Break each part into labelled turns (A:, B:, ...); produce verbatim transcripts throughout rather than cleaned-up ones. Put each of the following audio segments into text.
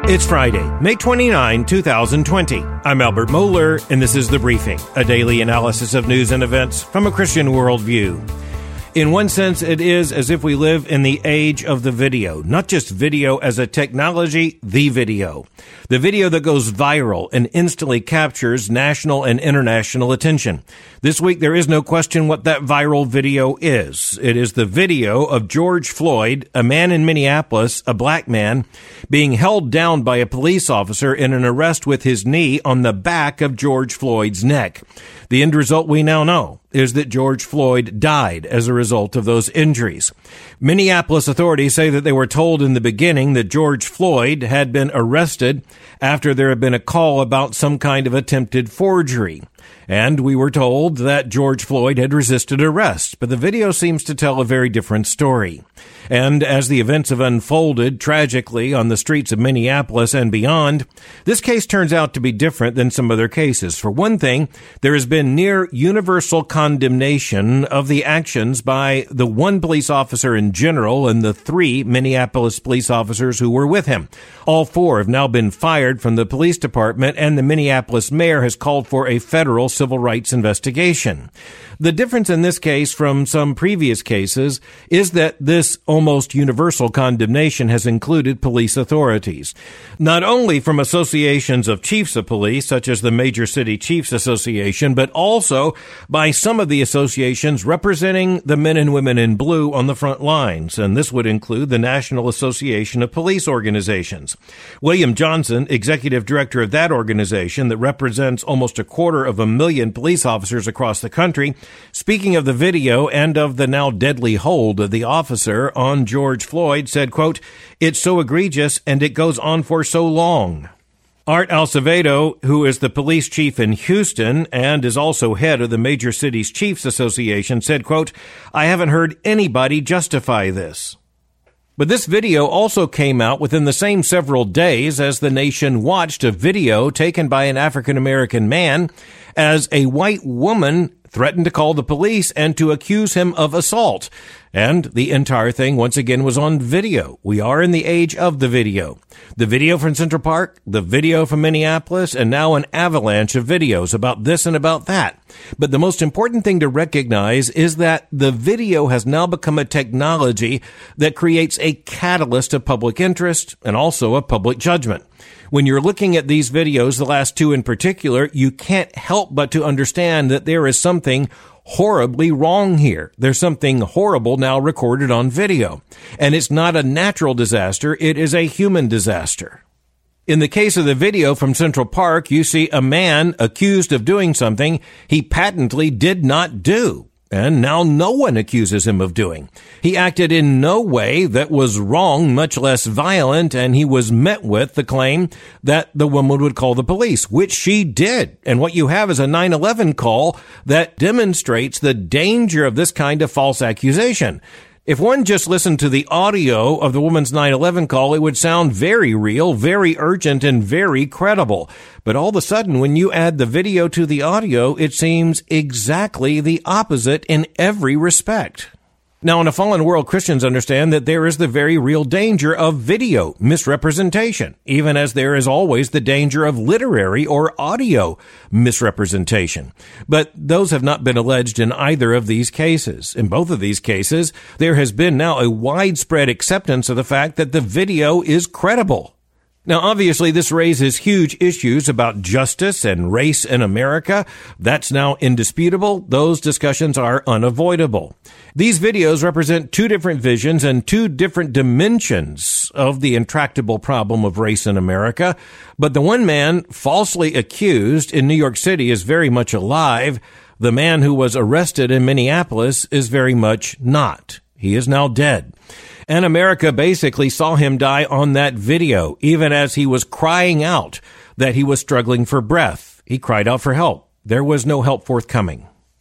A: It's Friday, May twenty-ninth, twenty twenty. I'm Albert Mohler, and this is The Briefing, a daily analysis of news and events from a Christian worldview. In one sense, it is as if we live in the age of the video, not just video as a technology, the video. The video that goes viral and instantly captures national and international attention. This week, there is no question what that viral video is. It is the video of George Floyd, a man in Minneapolis, a black man, being held down by a police officer in an arrest with his knee on the back of George Floyd's neck. The end result we now know is that George Floyd died as a result of those injuries. Minneapolis authorities say that they were told in the beginning that George Floyd had been arrested after there had been a call about some kind of attempted forgery. And we were told that George Floyd had resisted arrest, but the video seems to tell a very different story. And as the events have unfolded tragically on the streets of Minneapolis and beyond, this case turns out to be different than some other cases. For one thing, there has been near universal condemnation of the actions by the one police officer in general and the three Minneapolis police officers who were with him. All four have now been fired from the police department, and the Minneapolis mayor has called for a federal civil rights investigation. The difference in this case from some previous cases is that this almost universal condemnation has included police authorities, not only from associations of chiefs of police, such as the Major City Chiefs Association, but also by some of the associations representing the men and women in blue on the front lines, and this would include the National Association of Police Organizations. William Johnson, executive director of that organization that represents almost a quarter of a million police officers across the country, speaking of the video and of the now deadly hold of the officer on George Floyd, said, quote, "It's so egregious and it goes on for so long." Art Acevedo, who is the police chief in Houston and is also head of the Major Cities Chiefs Association, said, quote, "I haven't heard anybody justify this." But this video also came out within the same several days as the nation watched a video taken by an African-American man as a white woman threatened to call the police and to accuse him of assault. And the entire thing, once again, was on video. We are in the age of the video. The video from Central Park, the video from Minneapolis, and now an avalanche of videos about this and about that. But the most important thing to recognize is that the video has now become a technology that creates a catalyst of public interest and also of public judgment. When you're looking at these videos, the last two in particular, you can't help but to understand that there is something horribly wrong here. There's something horrible now recorded on video. And it's not a natural disaster, it is a human disaster. In the case of the video from Central Park, you see a man accused of doing something he patently did not do. And now no one accuses him of doing. He acted in no way that was wrong, much less violent, and he was met with the claim that the woman would call the police, which she did. And what you have is a nine eleven call that demonstrates the danger of this kind of false accusation. If one just listened to the audio of the woman's nine eleven call, it would sound very real, very urgent, and very credible. But all of a sudden, when you add the video to the audio, it seems exactly the opposite in every respect. Now, in a fallen world, Christians understand that there is the very real danger of video misrepresentation, even as there is always the danger of literary or audio misrepresentation. But those have not been alleged in either of these cases. In both of these cases, there has been now a widespread acceptance of the fact that the video is credible. Now, obviously, this raises huge issues about justice and race in America. That's now indisputable. Those discussions are unavoidable. These videos represent two different visions and two different dimensions of the intractable problem of race in America. But the one man falsely accused in New York City is very much alive. The man who was arrested in Minneapolis is very much not. He is now dead. And America basically saw him die on that video, even as he was crying out that he was struggling for breath. He cried out for help. There was no help forthcoming.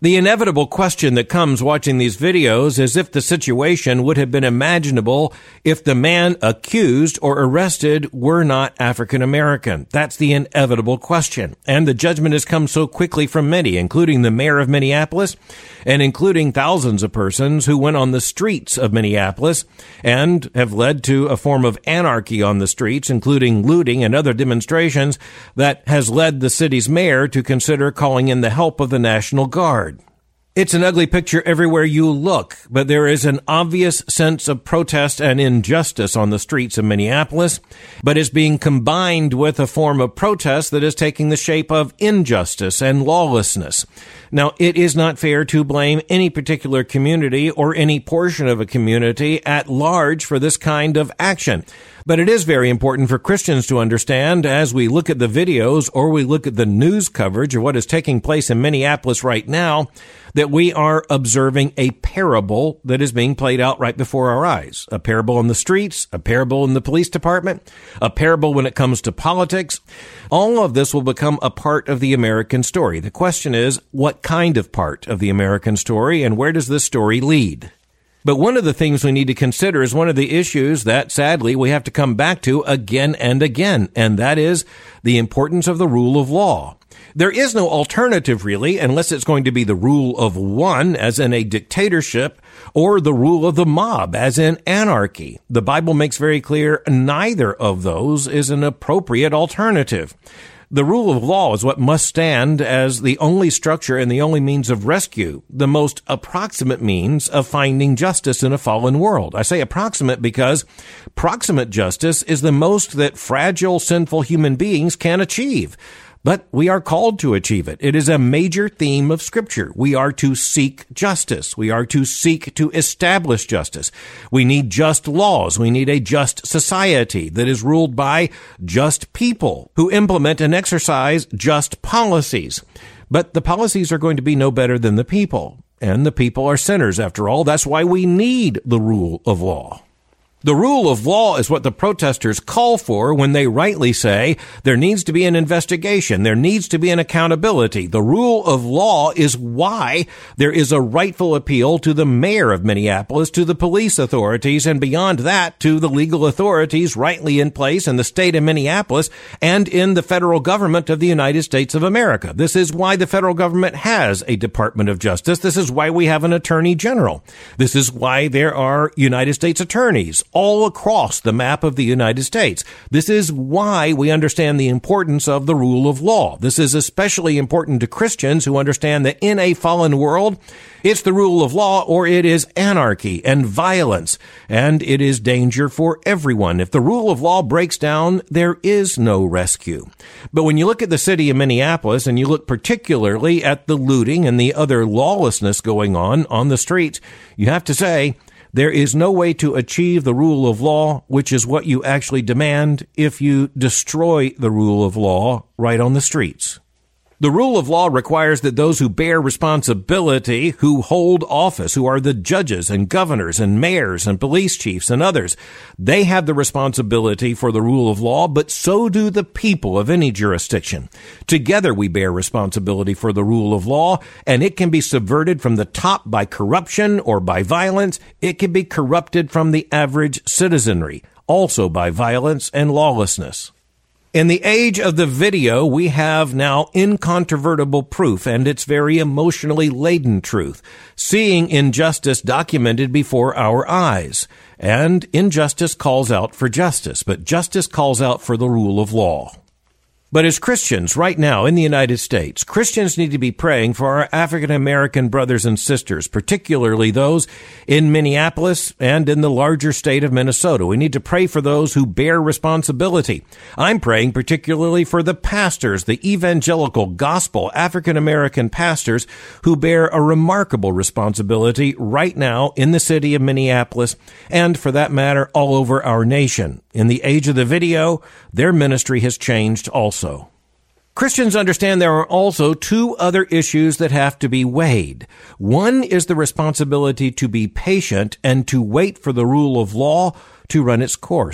A: The inevitable question that comes watching these videos is if the situation would have been imaginable if the man accused or arrested were not African American. That's the inevitable question. And the judgment has come so quickly from many, including the mayor of Minneapolis and including thousands of persons who went on the streets of Minneapolis and have led to a form of anarchy on the streets, including looting and other demonstrations that has led the city's mayor to consider calling in the help of the National Guard. It's an ugly picture everywhere you look, but there is an obvious sense of protest and injustice on the streets of Minneapolis, but is being combined with a form of protest that is taking the shape of injustice and lawlessness. Now, it is not fair to blame any particular community or any portion of a community at large for this kind of action. But it is very important for Christians to understand as we look at the videos or we look at the news coverage of what is taking place in Minneapolis right now, that we are observing a parable that is being played out right before our eyes. A parable in the streets, a parable in the police department, a parable when it comes to politics. All of this will become a part of the American story. The question is, what kind of part of the American story, and where does this story lead? But one of the things we need to consider is one of the issues that, sadly, we have to come back to again and again, and that is the importance of the rule of law. There is no alternative, really, unless it's going to be the rule of one, as in a dictatorship, or the rule of the mob, as in anarchy. The Bible makes very clear neither of those is an appropriate alternative. The rule of law is what must stand as the only structure and the only means of rescue, the most approximate means of finding justice in a fallen world. I say approximate because proximate justice is the most that fragile, sinful human beings can achieve. But we are called to achieve it. It is a major theme of Scripture. We are to seek justice. We are to seek to establish justice. We need just laws. We need a just society that is ruled by just people who implement and exercise just policies. But the policies are going to be no better than the people. And the people are sinners, after all. That's why we need the rule of law. The rule of law is what the protesters call for when they rightly say there needs to be an investigation, there needs to be an accountability. The rule of law is why there is a rightful appeal to the mayor of Minneapolis, to the police authorities, and beyond that, to the legal authorities rightly in place in the state of Minneapolis and in the federal government of the United States of America. This is why the federal government has a Department of Justice. This is why we have an Attorney General. This is why there are United States attorneys all across the map of the United States. This is why we understand the importance of the rule of law. This is especially important to Christians who understand that in a fallen world, it's the rule of law or it is anarchy and violence, and it is danger for everyone. If the rule of law breaks down, there is no rescue. But when you look at the city of Minneapolis and you look particularly at the looting and the other lawlessness going on on the streets, you have to say, there is no way to achieve the rule of law, which is what you actually demand if you destroy the rule of law right on the streets. The rule of law requires that those who bear responsibility, who hold office, who are the judges and governors and mayors and police chiefs and others, they have the responsibility for the rule of law, but so do the people of any jurisdiction. Together we bear responsibility for the rule of law, and it can be subverted from the top by corruption or by violence. It can be corrupted from the average citizenry, also by violence and lawlessness. In the age of the video, we have now incontrovertible proof, and it's very emotionally laden truth, seeing injustice documented before our eyes. And injustice calls out for justice, but justice calls out for the rule of law. But as Christians right now in the United States, Christians need to be praying for our African American brothers and sisters, particularly those in Minneapolis and in the larger state of Minnesota. We need to pray for those who bear responsibility. I'm praying particularly for the pastors, the evangelical gospel African American pastors who bear a remarkable responsibility right now in the city of Minneapolis and, for that matter, all over our nation. In the age of the video, their ministry has changed also. Christians understand there are also two other issues that have to be weighed. One is the responsibility to be patient and to wait for the rule of law to run its course.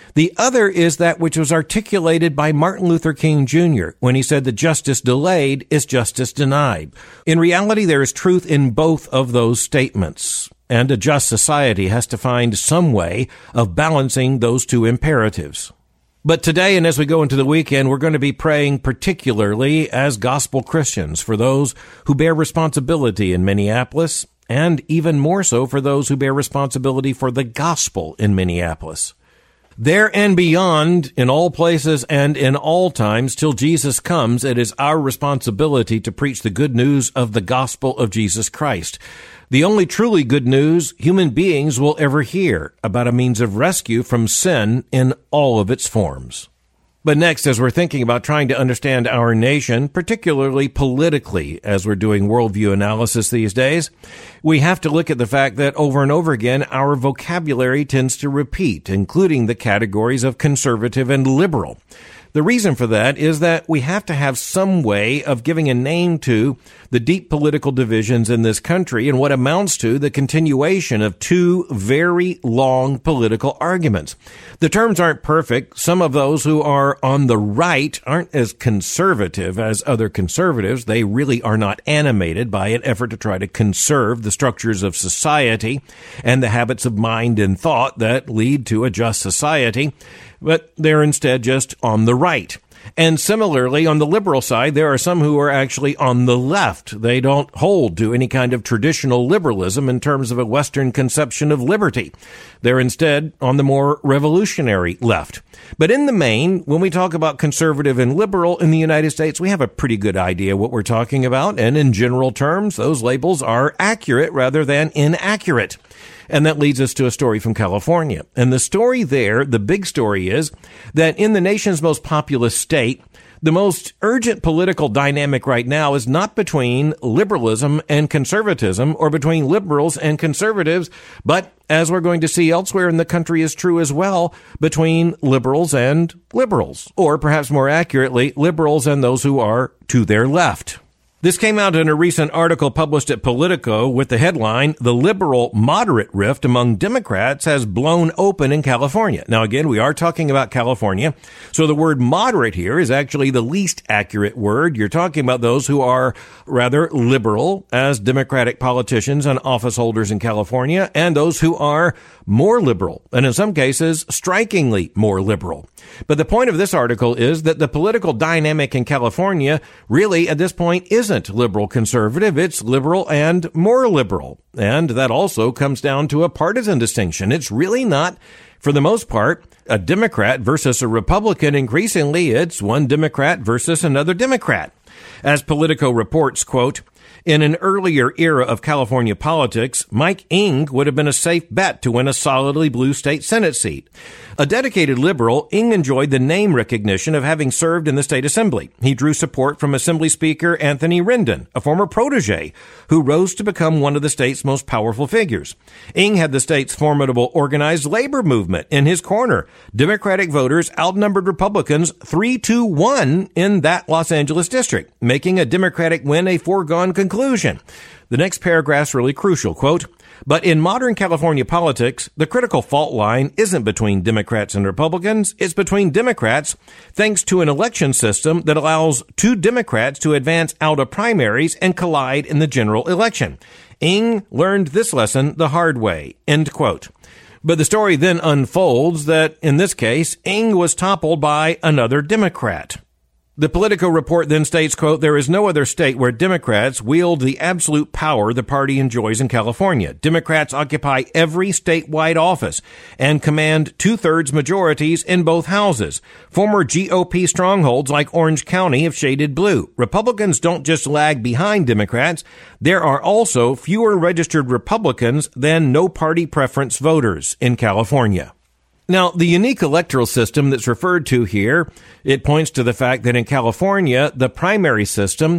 A: The other is that which was articulated by Martin Luther King Junior when he said that justice delayed is justice denied. In reality, there is truth in both of those statements, and a just society has to find some way of balancing those two imperatives. But today, and as we go into the weekend, we're going to be praying particularly as gospel Christians for those who bear responsibility in Minneapolis, and even more so for those who bear responsibility for the gospel in Minneapolis. There and beyond, in all places and in all times, till Jesus comes, it is our responsibility to preach the good news of the gospel of Jesus Christ. The only truly good news human beings will ever hear about a means of rescue from sin in all of its forms. But next, as we're thinking about trying to understand our nation, particularly politically, as we're doing worldview analysis these days, we have to look at the fact that over and over again, our vocabulary tends to repeat, including the categories of conservative and liberal. The reason for that is that we have to have some way of giving a name to the deep political divisions in this country and what amounts to the continuation of two very long political arguments. The terms aren't perfect. Some of those who are on the right aren't as conservative as other conservatives. They really are not animated by an effort to try to conserve the structures of society and the habits of mind and thought that lead to a just society, but they're instead just on the right. And similarly, on the liberal side, there are some who are actually on the left. They don't hold to any kind of traditional liberalism in terms of a Western conception of liberty. They're instead on the more revolutionary left. But in the main, when we talk about conservative and liberal in the United States, we have a pretty good idea what we're talking about. And in general terms, those labels are accurate rather than inaccurate. And that leads us to a story from California. And the story there, the big story is that in the nation's most populous state, the most urgent political dynamic right now is not between liberalism and conservatism or between liberals and conservatives, but as we're going to see elsewhere in the country is true as well, between liberals and liberals, or perhaps more accurately, liberals and those who are to their left. This came out in a recent article published at Politico with the headline, "The Liberal Moderate Rift Among Democrats Has Blown Open in California." Now, again, we are talking about California, so the word moderate here is actually the least accurate word. You're talking about those who are rather liberal as Democratic politicians and office holders in California, and those who are more liberal, and in some cases, strikingly more liberal. But the point of this article is that the political dynamic in California really, at this point, isn't liberal-conservative. It's liberal and more liberal. And that also comes down to a partisan distinction. It's really not, for the most part, a Democrat versus a Republican. Increasingly, it's one Democrat versus another Democrat. As Politico reports, quote, "In an earlier era of California politics, Mike Eng would have been a safe bet to win a solidly blue state Senate seat. A dedicated liberal, Eng enjoyed the name recognition of having served in the state assembly. He drew support from Assembly Speaker Anthony Rendon, a former protege, who rose to become one of the state's most powerful figures. Eng had the state's formidable organized labor movement in his corner. Democratic voters outnumbered Republicans three to one in that Los Angeles district, making a Democratic win a foregone conclusion." The next paragraph's really crucial, quote, "But in modern California politics, the critical fault line isn't between Democrats and Republicans. It's between Democrats, thanks to an election system that allows two Democrats to advance out of primaries and collide in the general election. Eng learned this lesson the hard way," end quote. But the story then unfolds that, in this case, Eng was toppled by another Democrat. The Politico report then states, quote, "There is no other state where Democrats wield the absolute power the party enjoys in California. Democrats occupy every statewide office and command two-thirds majorities in both houses. Former G O P strongholds like Orange County have shaded blue. Republicans don't just lag behind Democrats. There are also fewer registered Republicans than no-party preference voters in California." Now, the unique electoral system that's referred to here, it points to the fact that in California, the primary system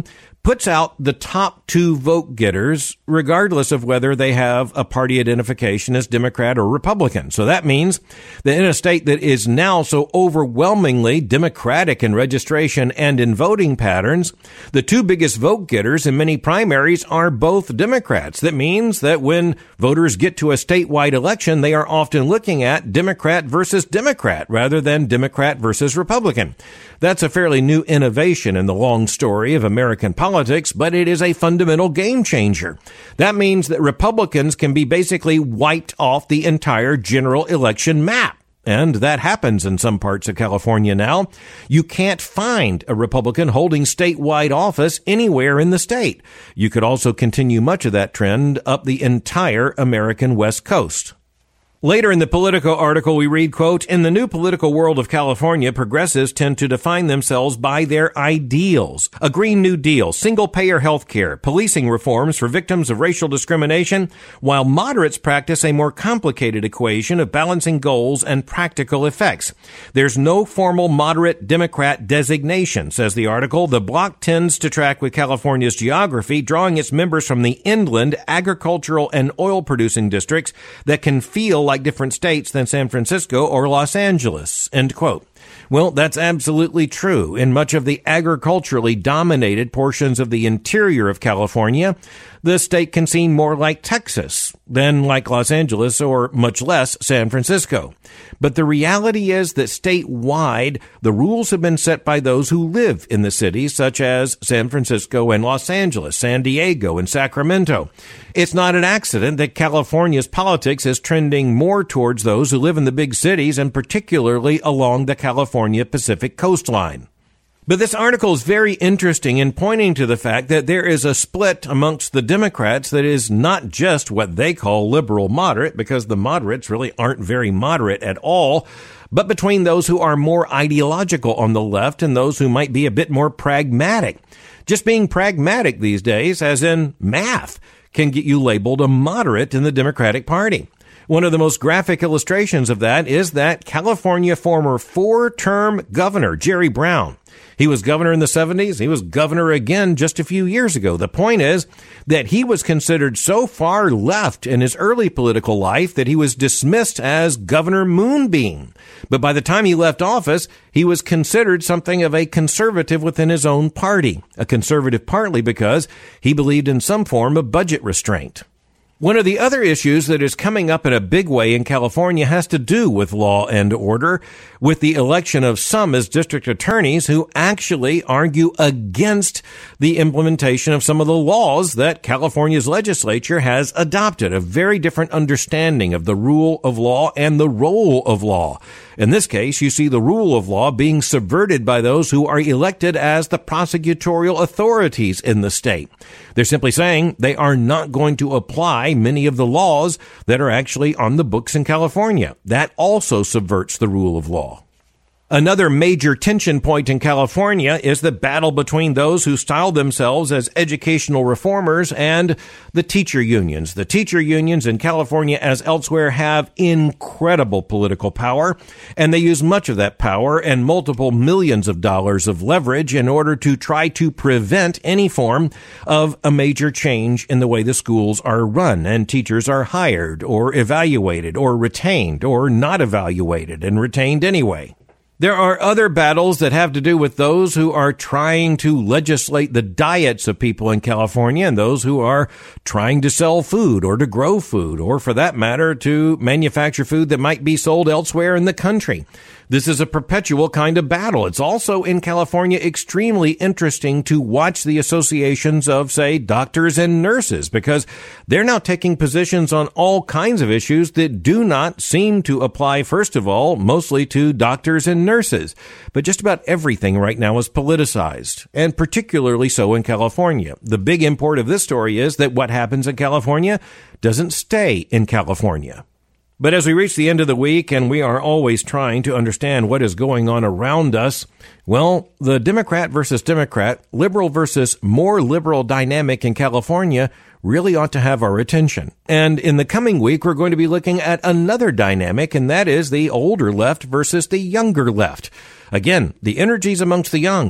A: puts out the top two vote getters, regardless of whether they have a party identification as Democrat or Republican. So that means that in a state that is now so overwhelmingly Democratic in registration and in voting patterns, the two biggest vote getters in many primaries are both Democrats. That means that when voters get to a statewide election, they are often looking at Democrat versus Democrat rather than Democrat versus Republican. That's a fairly new innovation in the long story of American politics, but it is a fundamental game changer. That means that Republicans can be basically wiped off the entire general election map. And that happens in some parts of California now. You can't find a Republican holding statewide office anywhere in the state. You could also continue much of that trend up the entire American West Coast. Later in the Politico article, we read, quote, "In the new political world of California, progressives tend to define themselves by their ideals. A Green New Deal, single-payer health care, policing reforms for victims of racial discrimination, while moderates practice a more complicated equation of balancing goals and practical effects. There's no formal moderate Democrat designation," says the article. The bloc tends to track with California's geography, drawing its members from the inland, agricultural, and oil-producing districts that can feel like like different states than San Francisco or Los Angeles, end quote. Well, that's absolutely true. In much of the agriculturally dominated portions of the interior of California, the state can seem more like Texas than like Los Angeles or much less San Francisco. But the reality is that statewide, the rules have been set by those who live in the cities, such as San Francisco and Los Angeles, San Diego and Sacramento. It's not an accident that California's politics is trending more towards those who live in the big cities and particularly along the California Pacific coastline. But this article is very interesting in pointing to the fact that there is a split amongst the Democrats that is not just what they call liberal moderate, because the moderates really aren't very moderate at all, but between those who are more ideological on the left and those who might be a bit more pragmatic. Just being pragmatic these days, as in math, can get you labeled a moderate in the Democratic Party. One of the most graphic illustrations of that is that California former four-term governor, Jerry Brown. He was governor in the seventies. He was governor again just a few years ago. The point is that he was considered so far left in his early political life that he was dismissed as Governor Moonbeam. But by the time he left office, he was considered something of a conservative within his own party. A conservative partly because he believed in some form of budget restraint. One of the other issues that is coming up in a big way in California has to do with law and order, with the election of some as district attorneys who actually argue against the implementation of some of the laws that California's legislature has adopted, a very different understanding of the rule of law and the role of law. In this case, you see the rule of law being subverted by those who are elected as the prosecutorial authorities in the state. They're simply saying they are not going to apply many of the laws that are actually on the books in California. That also subverts the rule of law. Another major tension point in California is the battle between those who style themselves as educational reformers and the teacher unions. The teacher unions in California, as elsewhere, have incredible political power, and they use much of that power and multiple millions of dollars of leverage in order to try to prevent any form of a major change in the way the schools are run and teachers are hired or evaluated or retained or not evaluated and retained anyway. There are other battles that have to do with those who are trying to legislate the diets of people in California and those who are trying to sell food or to grow food or, for that matter, to manufacture food that might be sold elsewhere in the country. This is a perpetual kind of battle. It's also in California extremely interesting to watch the associations of, say, doctors and nurses, because they're now taking positions on all kinds of issues that do not seem to apply, first of all, mostly to doctors and nurses. But just about everything right now is politicized, and particularly so in California. The big import of this story is that what happens in California doesn't stay in California. But as we reach the end of the week and we are always trying to understand what is going on around us, well, the Democrat versus Democrat, liberal versus more liberal dynamic in California really ought to have our attention. And in the coming week, we're going to be looking at another dynamic, and that is the older left versus the younger left. Again, the energies amongst the young.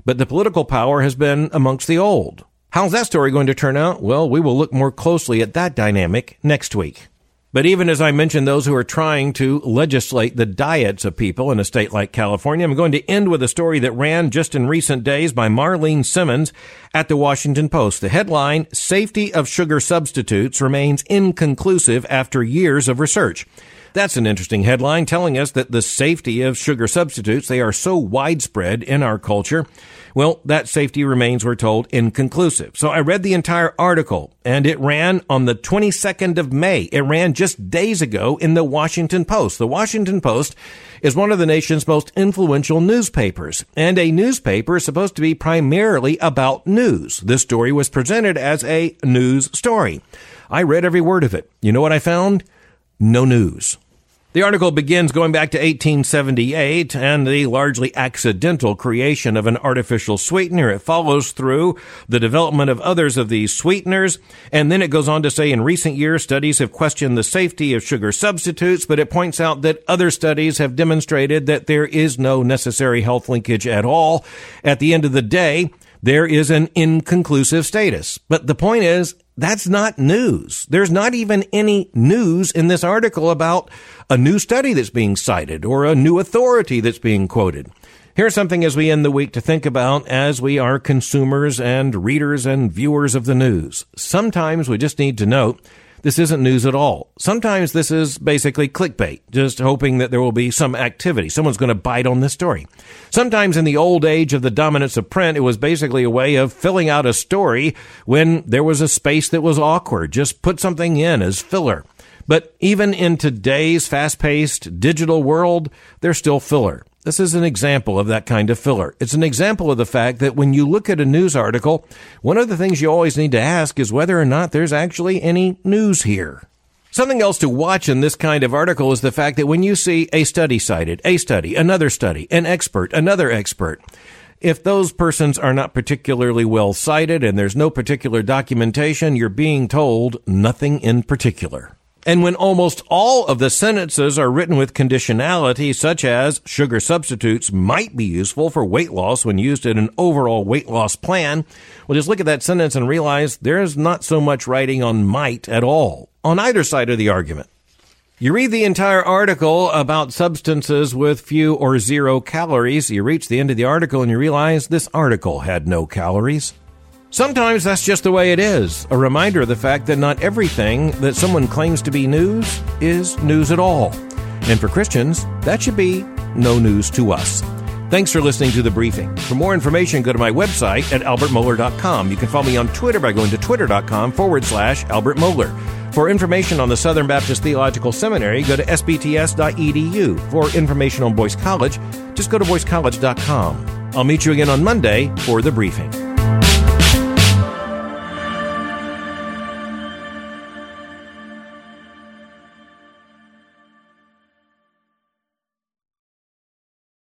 A: but the political power has been amongst the old. How's that story going to turn out? Well, we will look more closely at that dynamic next week. But even as I mentioned those who are trying to legislate the diets of people in a state like California, I'm going to end with a story that ran just in recent days by Marlene Simmons at the Washington Post. The headline, Safety of Sugar Substitutes Remains Inconclusive After Years of Research. That's an interesting headline telling us that the safety of sugar substitutes, they are so widespread in our culture. Well, that safety remains, we're told, inconclusive. So I read the entire article, and it ran on the twenty-second of May. It ran just days ago in the Washington Post. The Washington Post is one of the nation's most influential newspapers, and a newspaper is supposed to be primarily about news. This story was presented as a news story. I read every word of it. You know what I found? No news. The article begins going back to eighteen seventy-eight and the largely accidental creation of an artificial sweetener. It follows through the development of others of these sweeteners, and then it goes on to say in recent years, studies have questioned the safety of sugar substitutes, but it points out that other studies have demonstrated that there is no necessary health linkage at all. At the end of the day, there is an inconclusive status. But the point is, that's not news. There's not even any news in this article about a new study that's being cited or a new authority that's being quoted. Here's something as we end the week to think about as we are consumers and readers and viewers of the news. Sometimes we just need to note this isn't news at all. Sometimes this is basically clickbait, just hoping that there will be some activity. Someone's going to bite on this story. Sometimes in the old age of the dominance of print, it was basically a way of filling out a story when there was a space that was awkward. Just put something in as filler. But even in today's fast-paced digital world, there's still filler. This is an example of that kind of filler. It's an example of the fact that when you look at a news article, one of the things you always need to ask is whether or not there's actually any news here. Something else to watch in this kind of article is the fact that when you see a study cited, a study, another study, an expert, another expert, if those persons are not particularly well cited and there's no particular documentation, you're being told nothing in particular. And when almost all of the sentences are written with conditionality, such as sugar substitutes might be useful for weight loss when used in an overall weight loss plan, well, just look at that sentence and realize there's not so much writing on might at all, on either side of the argument. You read the entire article about substances with few or zero calories. You reach the end of the article and you realize this article had no calories. Sometimes that's just the way it is. A reminder of the fact that not everything that someone claims to be news is news at all. And for Christians, that should be no news to us. Thanks for listening to The Briefing. For more information, go to my website at albert mohler dot com. You can follow me on Twitter by going to twitter.com forward slash Albert Mohler. For information on the Southern Baptist Theological Seminary, go to s b t s dot e d u. For information on Boyce College, just go to boyce college dot com. I'll meet you again on Monday for The Briefing.